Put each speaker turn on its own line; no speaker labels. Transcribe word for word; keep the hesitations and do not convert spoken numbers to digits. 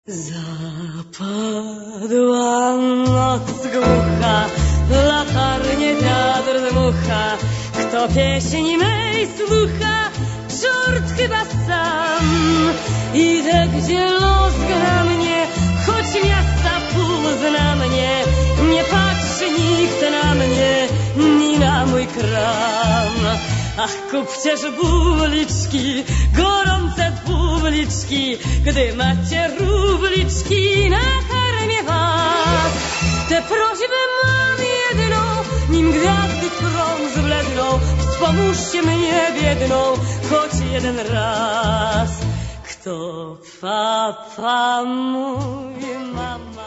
Zapadła noc głucha, latarnie wiatr dmucha. Kto pieśni mej słucha? Czort chyba sam. Idę, gdzie los gra mnie, choć miasta pół zna mnie. Nie patrzy nikt na mnie, ni na mój kram. Ach, kupcie żbuliczki, gorące publiczki, gdy macie rubliczki, nakarmię was. Tę prośbę mam jedną, nim gwiazdy prąd zbledną. Wspomóżcie mnie biedną, choć jeden raz. Kto papa mój, mama